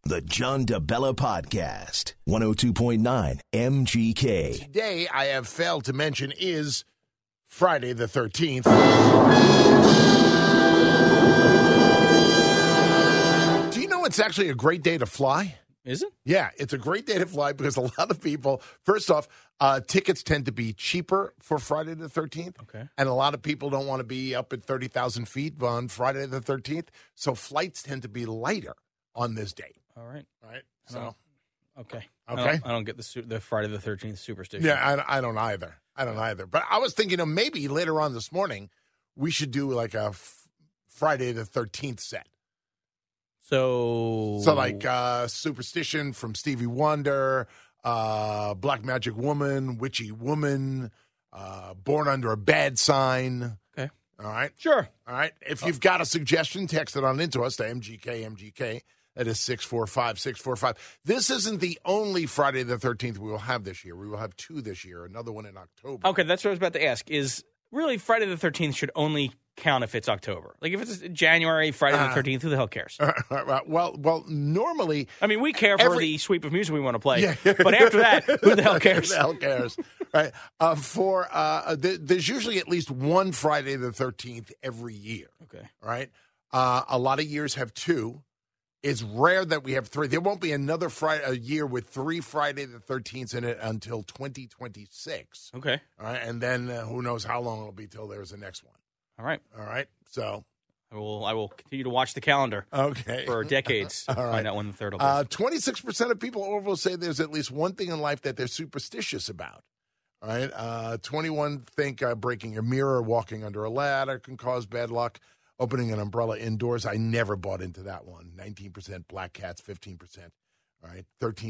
The John DeBella Podcast, 102.9 MGK. Today, I have failed to mention, is Friday the 13th. Do you know it's actually a great day to fly? Is it? Yeah, it's a great day to fly because a lot of people, first off, tickets tend to be cheaper for Friday the 13th. Okay. And a lot of people don't want to be up at 30,000 feet on Friday the 13th. So flights tend to be lighter on this date. All right. Right? So, Okay. Okay. I don't get the Friday the 13th superstition. yeah, I don't either. But I was thinking of maybe later on this morning, we should do like a Friday the 13th set. So like Superstition from Stevie Wonder, Black Magic Woman, Witchy Woman, Born Under a Bad Sign. Okay. All right. Sure. All right. If you've got a suggestion, text it on into us to MGK. That is 645-645. This isn't the only Friday the 13th we will have this year. We will have two this year, another one in October. Okay, that's what I was about to ask. Is really Friday the 13th should only count if it's October. Like if it's January, Friday the 13th, who the hell cares? Well, normally... I mean, we care for the sweep of music we want to play. Yeah. But after that, who the hell cares? Who the hell cares? Right. There's usually at least one Friday the 13th every year. Okay. Right? A lot of years have two. It's rare that we have three. There won't be another a year with three Friday the 13th in it until 2026. Okay. All right. And then who knows how long it'll be till there's the next one. All right. So I will continue to watch the calendar. Okay. For decades. All right. Find out when the third will be. 26% of people overall say there's at least one thing in life that they're superstitious about. All right. 21 think breaking a mirror, walking under a ladder can cause bad luck. Opening an umbrella indoors, I never bought into that one. 19% black cats, 15%. All right,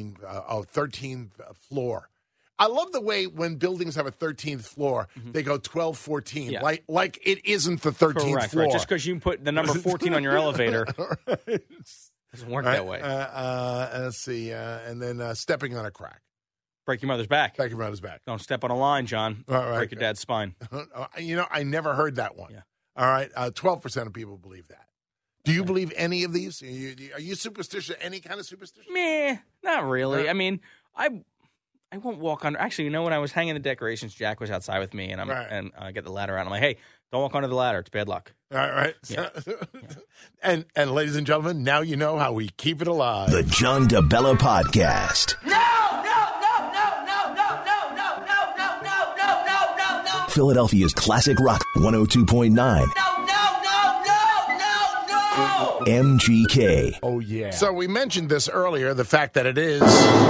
13th floor. I love the way when buildings have a 13th floor, they go 12, 14, like it isn't the 13th Correct, floor. right. Just because you put the number 14 on your elevator doesn't work that way. Let's see, and then stepping on a crack. Break your mother's back. Break your mother's back. Don't step on a line, John. Break your dad's spine. I never heard that one. Yeah. All right, 12% of people believe that. Do you believe any of these? Are you superstitious? Any kind of superstition? Meh, not really. Yeah. I mean, I won't walk under. Actually, when I was hanging the decorations, Jack was outside with me, and I get the ladder out. I'm like, hey, don't walk under the ladder. It's bad luck. All right. Yeah. And ladies and gentlemen, now you know how we keep it alive. The John DeBella Podcast. No! Philadelphia's classic rock, 102.9 No! MGK. Oh, yeah. So we mentioned this earlier, the fact that it is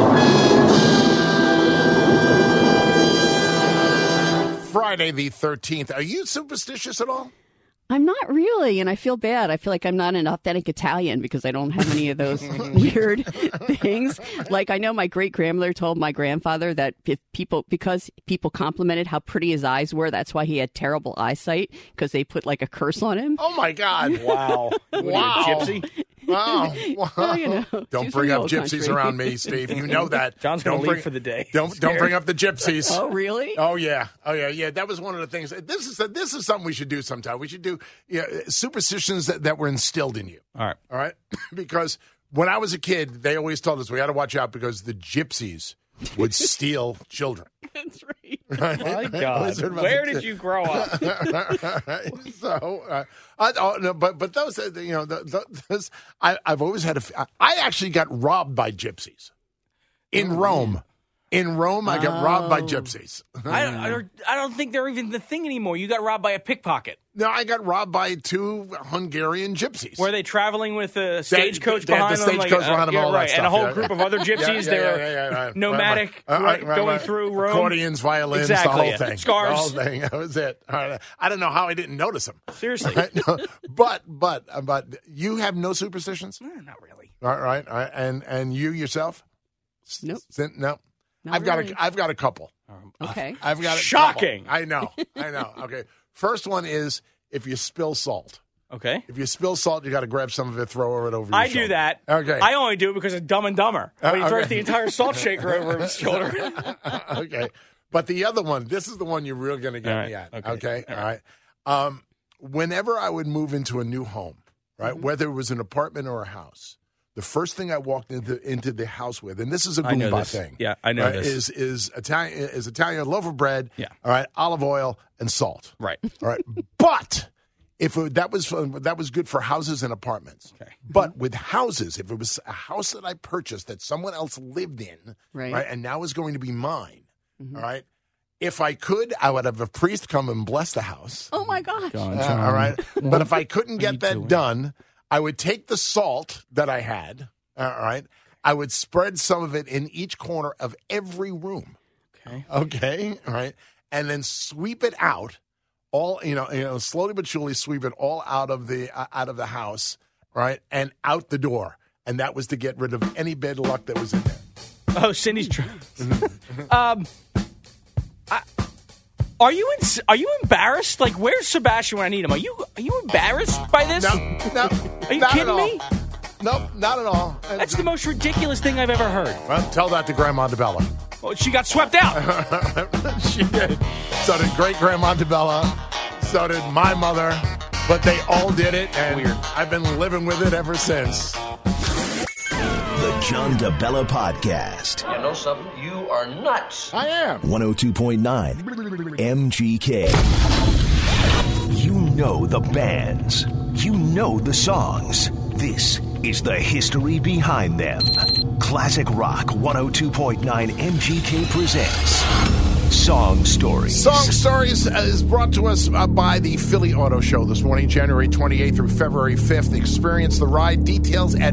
Friday the 13th. Are you superstitious at all? I'm not really, and I feel bad. I feel like I'm not an authentic Italian because I don't have any of those weird things. Like I know my great-grandmother told my grandfather that because people complimented how pretty his eyes were, that's why he had terrible eyesight, because they put like a curse on him. Oh, my God. Wow. Wow. Gypsy? Wow. Well, Don't bring up gypsies around me, Steve. You know that. John's going to leave for the day. Don't bring up the gypsies. Oh, really? Oh, yeah. That was one of the things. This is something we should do sometime. We should do superstitions that were instilled in you. All right? Because when I was a kid, they always told us we had to watch out because the gypsies would steal children. That's right. My God. Where did you grow up? So, but those, those, I've always had I actually got robbed by gypsies in Rome. In Rome, I got robbed by gypsies. I don't think they're even the thing anymore. You got robbed by a pickpocket. No, I got robbed by two Hungarian gypsies. Were they traveling with a stagecoach they had behind the them? stagecoach behind them, all that right. stuff. And a whole group of other gypsies. They were nomadic, going through Rome. Accordions, violins, exactly, the whole thing. Scarves. The whole thing. That was it. I don't know how I didn't notice them. Seriously. But you have no superstitions? Not really. All right. And you yourself? Nope. No. Not really. I've got a couple. Okay. I've got a Shocking. couple. I know. Okay. First one is if you spill salt. Okay. If you spill salt, you got to grab some of it, throw it over your I shoulder. do that. Okay. I only do it because of Dumb and Dumber. When he throws okay. the entire salt shaker over his shoulder. Okay. But the other one, this is the one you're really going to get me at. Okay. All right. Whenever I would move into a new home, right, whether it was an apartment or a house, the first thing I walked into the house with, and this is a I know Goomba this. thing. Yeah, I know right, this. Is Italian loaf of bread. Yeah. All right, olive oil and salt. Right. All right, but that was good for houses and apartments. Okay. But with houses, if it was a house that I purchased that someone else lived in, Right. and now is going to be mine, all right. If I could, I would have a priest come and bless the house. Oh my gosh. All right. But if I couldn't get that done, I would take the salt that I had, all right, I would spread some of it in each corner of every room. Okay. All right. And then sweep it out, all, slowly but surely sweep it all out of the house, right, and out the door. And that was to get rid of any bad luck that was in there. Oh, Cindy's trying. Are you embarrassed? Like, where's Sebastian when I need him? Are you embarrassed by this? No. Are you kidding me? Nope, not at all. That's the most ridiculous thing I've ever heard. Well, tell that to Grandma DeBella. Well, she got swept out. She did. So did great-grandma DeBella. So did my mother. But they all did it, and Weird. I've been living with it ever since. The John DeBella Podcast. You know something? You are nuts. I am. 102.9 MGK. You know the bands. You know the songs. This is the history behind them. Classic Rock 102.9 MGK presents Song Stories. Song Stories is brought to us by the Philly Auto Show this morning, January 28th through February 5th. Experience the ride. Details at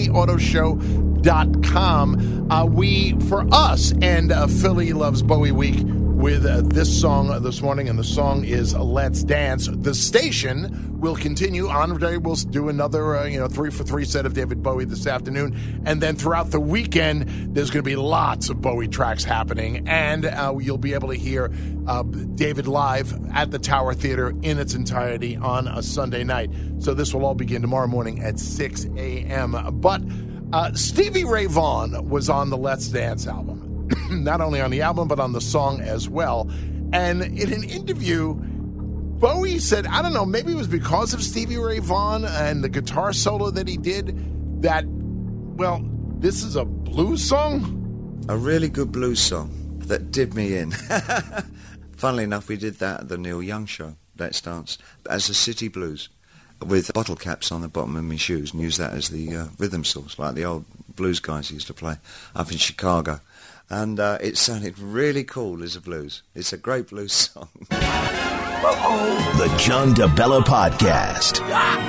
phillyautoshow.com. For us, and Philly Loves Bowie Week with this song this morning, and the song is Let's Dance. The station will continue. Andre will do another 3-for-3 set of David Bowie this afternoon, and then throughout the weekend there's going to be lots of Bowie tracks happening, and you'll be able to hear David live at the Tower Theater in its entirety on a Sunday night. So this will all begin tomorrow morning at 6 a.m. But Stevie Ray Vaughan was on the Let's Dance album. Not only on the album, but on the song as well. And in an interview, Bowie said, I don't know, maybe it was because of Stevie Ray Vaughan and the guitar solo that he did that, well, this is a blues song? A really good blues song that did me in. Funnily enough, we did that at the Neil Young show, Let's Dance, as a city blues, with bottle caps on the bottom of my shoes, and used that as the rhythm source, like the old blues guys used to play up in Chicago. And it sounded really cool as a blues. It's a great blues song. The John DeBella Podcast.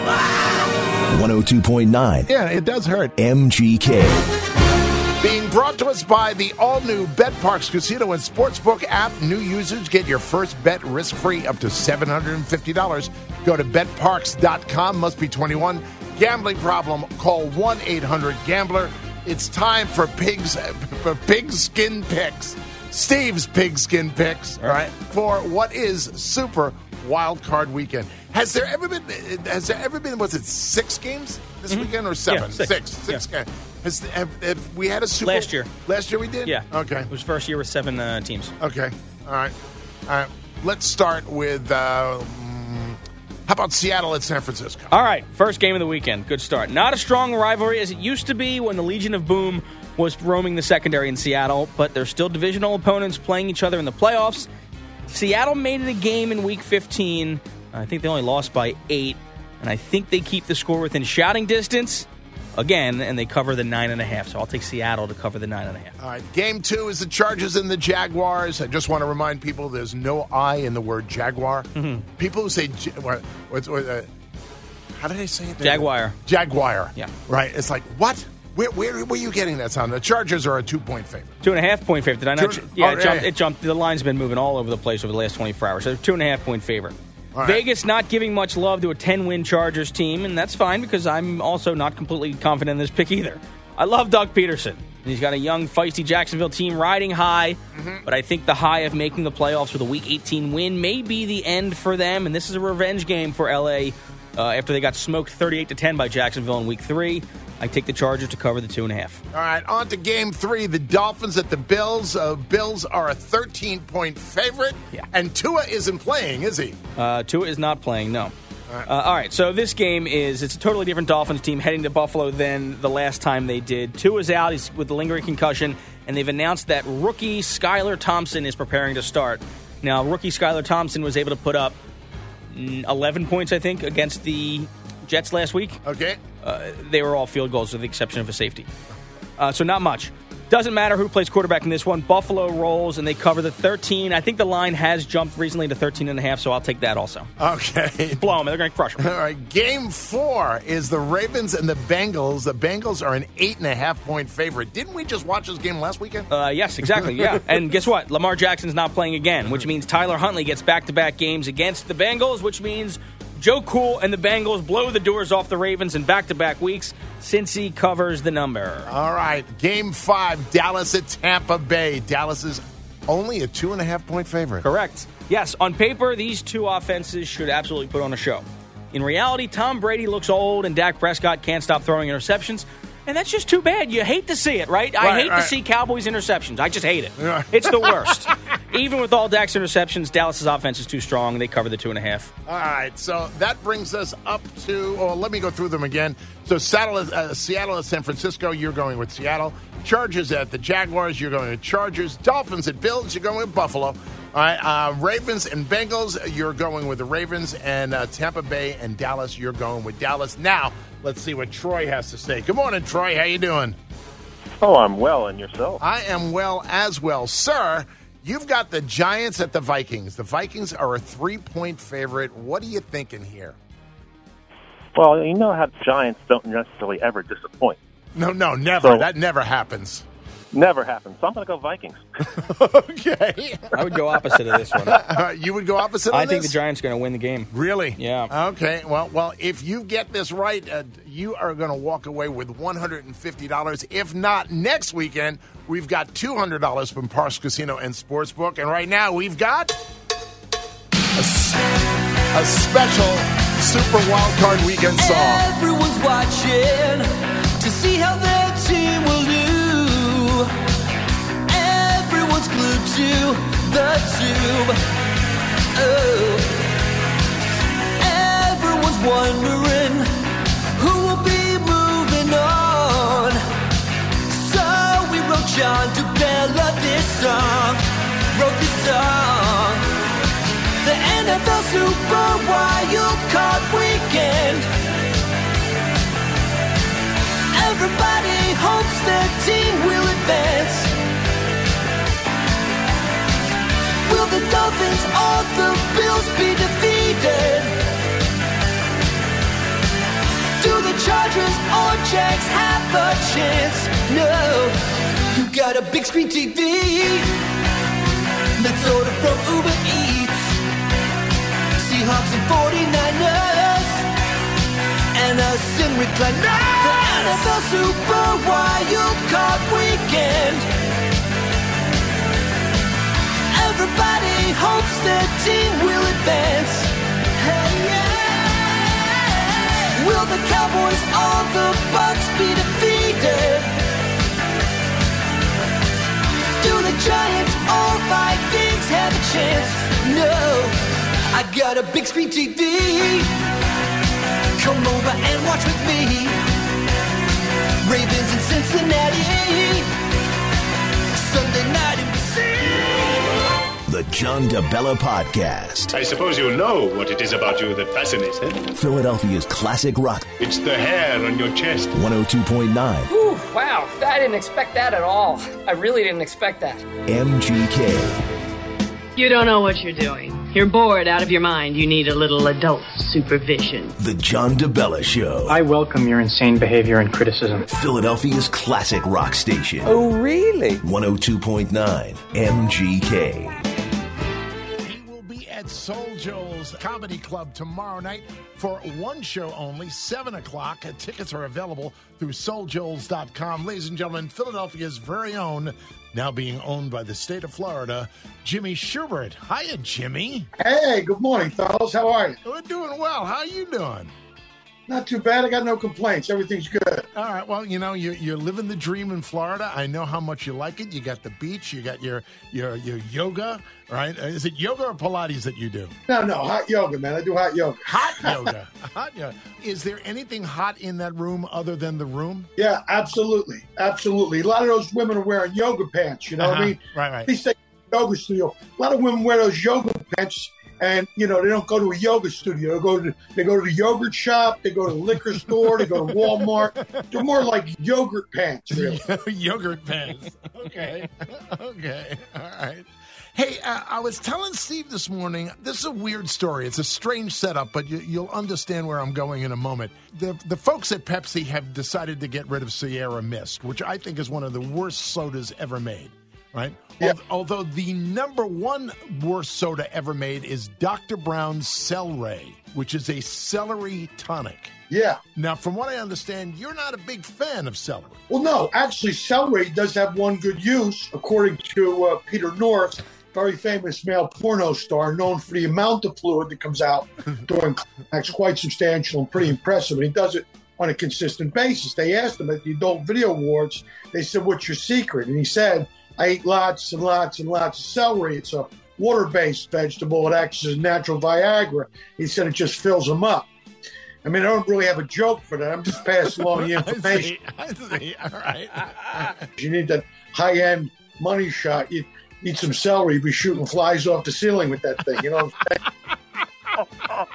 102.9 Yeah, it does hurt. MGK. Being brought to us by the all-new BetParks Casino and Sportsbook app. New users get your first bet risk-free up to $750. Go to betparks.com. Must be 21. Gambling problem? Call 1-800-GAMBLER. It's time for pigskin picks. Steve's pigskin picks, all right, for what is Super Wild Card Weekend. Has there ever been, was it 6 games this weekend or 7? Yeah, six. Six games. Have we had a Super? Last year. Last year we did? Yeah. Okay. It was first year with 7 teams. Okay. All right. Let's start with, how about Seattle at San Francisco? All right, first game of the weekend. Good start. Not a strong rivalry as it used to be when the Legion of Boom was roaming the secondary in Seattle, but they're still divisional opponents playing each other in the playoffs. Seattle made it a game in Week 15. I think they only lost by 8, and I think they keep the score within shouting distance again, and they cover the 9.5. So I'll take Seattle to cover the 9.5. All right, Game 2 is the Chargers and the Jaguars. I just want to remind people there's no I in the word Jaguar. Mm-hmm. People who say, how did I say it? Jaguar. Jaguar. Yeah. Right. It's like, what? Where were you getting that sound? The Chargers are a 2-point favorite. 2.5-point favorite. Did I not? Yeah, it jumped. The line's been moving all over the place over the last 24 hours. So they're 2.5-point favorite. Right. Vegas not giving much love to a 10-win Chargers team, and that's fine because I'm also not completely confident in this pick either. I love Doug Peterson. He's got a young, feisty Jacksonville team riding high, but I think the high of making the playoffs with a Week 18 win may be the end for them, and this is a revenge game for L.A. After they got smoked 38-10 by Jacksonville in Week 3. I take the Chargers to cover the 2.5. All right, on to Game 3. The Dolphins at the Bills. Bills are a 13-point favorite, and Tua isn't playing, is he? Tua is not playing, no. All right, so this game it's a totally different Dolphins team heading to Buffalo than the last time they did. Tua's out. He's with a lingering concussion, and they've announced that rookie Skylar Thompson is preparing to start. Now, rookie Skylar Thompson was able to put up 11 points, I think, against the Jets last week. Okay. They were all field goals with the exception of a safety. So not much. Doesn't matter who plays quarterback in this one. Buffalo rolls, and they cover the 13. I think the line has jumped recently to 13.5, so I'll take that also. Okay. Blow them. They're going to crush them. All right. Game 4 is the Ravens and the Bengals. The Bengals are an 8.5-point favorite. Didn't we just watch this game last weekend? Yes, exactly, yeah. And guess what? Lamar Jackson's not playing again, which means Tyler Huntley gets back-to-back games against the Bengals, which means Joe Cool and the Bengals blow the doors off the Ravens in back-to-back weeks. Cincy covers the number. All right. Game 5, Dallas at Tampa Bay. Dallas is only a 2.5-point favorite. Correct. Yes, on paper, these two offenses should absolutely put on a show. In reality, Tom Brady looks old and Dak Prescott can't stop throwing interceptions. And that's just too bad. You hate to see it, right? I hate to see Cowboys interceptions. I just hate it. Right. It's the worst. Even with all Dak's interceptions, Dallas' offense is too strong. They cover the 2.5. All right, so that brings us up to, let me go through them again. So Seattle at San Francisco, you're going with Seattle. Chargers at the Jaguars, you're going with Chargers. Dolphins at Bills, you're going with Buffalo. All right, Ravens and Bengals, you're going with the Ravens. And Tampa Bay and Dallas, you're going with Dallas. Now, let's see what Troy has to say. Good morning, Troy. How you doing? Oh, I'm well, and yourself? I am well as well. Sir, you've got the Giants at the Vikings. The Vikings are a 3-point favorite. What are you thinking here? Well, you know how the Giants don't necessarily ever disappoint. No, never. So, that never happens. Never happens. So I'm going to go Vikings. Okay. I would go opposite of this one. You would go opposite on I think this? the Giants are going to win the game. Really? Yeah. Okay. Well, if you get this right, you are going to walk away with $150. If not, next weekend, we've got $200 from Parx Casino and Sportsbook. And right now, we've got a special Super Wildcard Weekend song. Everyone's watching to see how their team will do. Everyone's glued to the tube. Oh. Everyone's wondering who will be moving on. So we wrote John DeBella this song. Wrote this song. The NFL Super Wild Card Weekend. Everybody hopes their team will advance. Will the Dolphins or the Bills be defeated? Do the Chargers or Jags have a chance? No, you got a big screen TV. Let's order from Uber Eats. Seahawks and 49ers, and us in recliners. The NFL Super Wild Card Weekend. Everybody hopes their team will advance. Hey, yeah. Will the Cowboys or the Bucs be defeated? Do the Giants or Vikings have a chance? No. I got a big screen TV. Come over and watch with me. Ravens in Cincinnati. Sunday night in The John DeBella Podcast. I suppose you know what it is about you that fascinates him. Philadelphia's classic rock. It's the hair on your chest. 102.9. Whew, wow, I didn't expect that at all. I really didn't expect that. MGK. You don't know what you're doing. You're bored out of your mind. You need a little adult supervision. The John DeBella Show. I welcome your insane behavior and criticism. Philadelphia's classic rock station. Oh, really? 102.9 MGK. At Soul Joel's Comedy Club tomorrow night for one show only, 7 o'clock. Tickets are available through souljoels.com. Ladies and gentlemen, Philadelphia's very own, now being owned by the state of Florida, Jimmy Schubert. Hiya, Jimmy. Hey, good morning, fellas. How are you? We're doing well. How are you doing? Not too bad. I got no complaints. Everything's good. All right. Well, you're living the dream in Florida. I know how much you like it. You got the beach. You got your yoga, right? Is it yoga or Pilates that you do? No, hot yoga, man. I do hot yoga. Hot yoga. Hot yoga. Is there anything hot in that room other than the room? Yeah, absolutely. Absolutely. A lot of those women are wearing yoga pants, you know what I mean? Right. At least they go to yoga studio. A lot of women wear those yoga pants. And, they don't go to a yoga studio. They go to the yogurt shop. They go to the liquor store. They go to Walmart. They're more like yogurt pants, really. Yogurt pants. Okay. Okay. All right. Hey, I was telling Steve this morning, this is a weird story. It's a strange setup, but you'll understand where I'm going in a moment. The folks at Pepsi have decided to get rid of Sierra Mist, which I think is one of the worst sodas ever made. Right? Yeah. Although the number one worst soda ever made is Dr. Brown's Celery, which is a celery tonic. Yeah. Now, from what I understand, you're not a big fan of celery. Well, no. Actually, celery does have one good use, according to Peter North, very famous male porno star, known for the amount of fluid that comes out during climax, quite substantial and pretty impressive. And he does it on a consistent basis. They asked him at the Adult Video Awards, they said, "What's your secret?" And he said, "I eat lots and lots and lots of celery. It's a water-based vegetable. It acts as a natural Viagra." He said it just fills them up. I mean, I don't really have a joke for that. I'm just passing along the information. I see. All right. You need that high-end money shot. You eat some celery, you'd be shooting flies off the ceiling with that thing. You know what I'm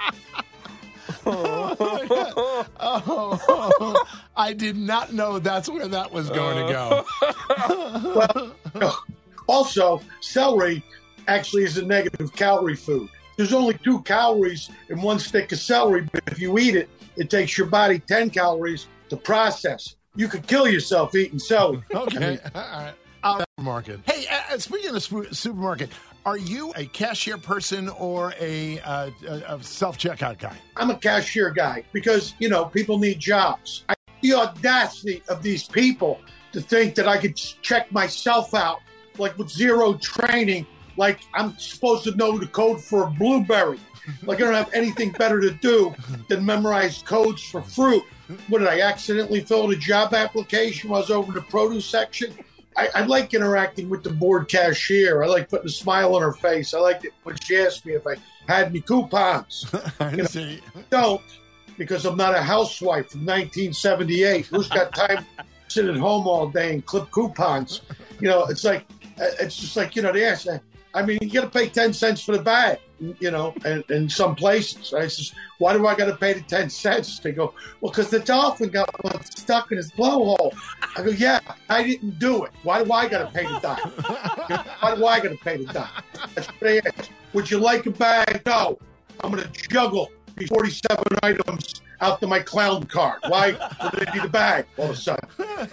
saying? I did not know that's where that was going to go. Well, also, celery actually is a negative calorie food. There's only 2 calories in one stick of celery, but if you eat it, it takes your body 10 calories to process. You could kill yourself eating celery. Okay. All right. Supermarket. Hey, speaking of supermarket, are you a cashier person or a self-checkout guy? I'm a cashier guy because, people need jobs. The audacity of these people to think that I could check myself out, like with zero training, like I'm supposed to know the code for a blueberry. Like I don't have anything better to do than memorize codes for fruit. What, did I accidentally fill out a job application while I was over in the produce section? I like interacting with the board cashier. I like putting a smile on her face. I liked it when she asked me if I had any coupons. See. Don't, because I'm not a housewife from 1978. Who's got time to sit at home all day and clip coupons? It's just like, they ask, I mean, you got to pay 10 cents for the bag, and in some places. I says, why do I got to pay the 10 cents? They go, well, because the dolphin got one stuck in his blowhole. I go, yeah, I didn't do it. Why do I got to pay the dime? Why do I got to pay the dime? That's what they ask. Would you like a bag? No. I'm going to juggle these 47 items out to my clown card. Why would I need a bag all of a sudden?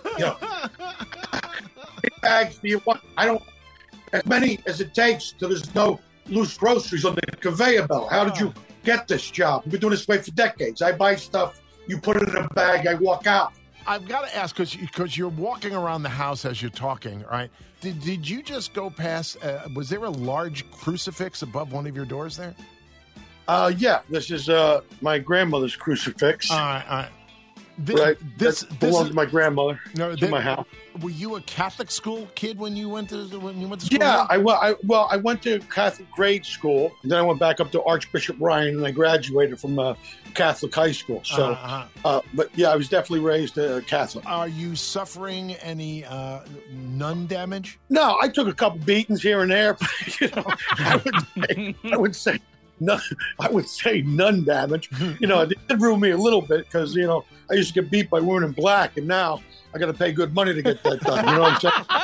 Bags do you want? I don't. As many as it takes till there's no loose groceries on the conveyor belt. How did you get this job? We've been doing this way for decades. I buy stuff, you put it in a bag, I walk out. I've got to ask, because you're walking around the house as you're talking, right? Did you just go past, was there a large crucifix above one of your doors there? Yeah, this is my grandmother's crucifix. All right. This belongs to my grandmother. No, to my house. Were you a Catholic school kid when you went to school? Yeah, I went to Catholic grade school, and then I went back up to Archbishop Ryan, and I graduated from Catholic high school. So, but yeah, I was definitely raised Catholic. Are you suffering any nun damage? No, I took a couple beatings here and there. But, I would say none damage. It did ruin me a little bit because, I used to get beat by women in black, and now I got to pay good money to get that done. You know what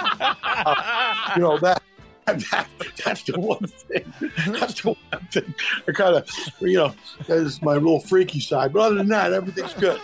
I'm saying? That's the one thing. That's the one thing. I kind of, that is my little freaky side. But other than that, everything's good.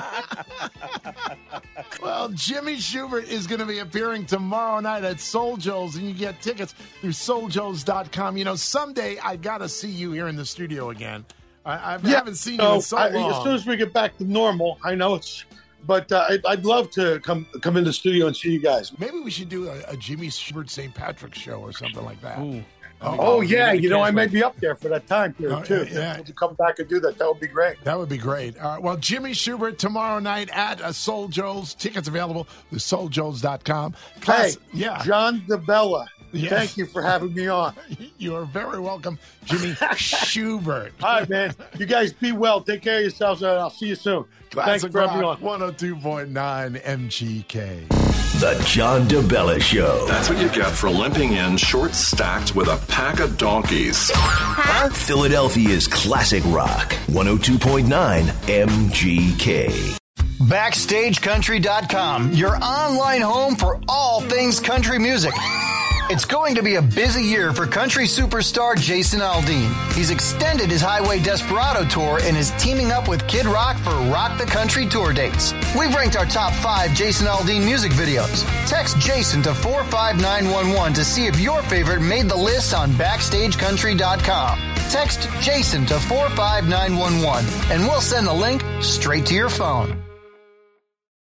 Well, Jimmy Shubert is going to be appearing tomorrow night at Soul Joe's, and you get tickets through souljoes.com. Someday I got to see you here in the studio again. I haven't seen you in so long. As soon as we get back to normal, I know but I'd love to come in the studio and see you guys. Maybe we should do a Jimmy Shubert St. Patrick's show or something like that. Ooh. Oh, yeah. You know, I may be up there for that time period, too. Yeah. To come back and do that, that would be great. That would be great. Well, Jimmy Schubert tomorrow night at Soul Joel's. Tickets available with souljoels.com. Hey, yeah. John DeBella. Yes. Thank you for having me on. You are very welcome, Jimmy Schubert. All right, man. You guys be well. Take care of yourselves, and I'll see you soon. Thanks for having me on. 102.9 MGK. The John DeBella Show. That's what you get for limping in short stacked with a pack of donkeys. Philadelphia's classic rock. 102.9 MGK. BackstageCountry.com, your online home for all things country music. It's going to be a busy year for country superstar Jason Aldean. He's extended his Highway Desperado tour and is teaming up with Kid Rock for Rock the Country tour dates. We've ranked our top 5 Jason Aldean music videos. Text Jason to 45911 to see if your favorite made the list on BackstageCountry.com. Text Jason to 45911 and we'll send the link straight to your phone.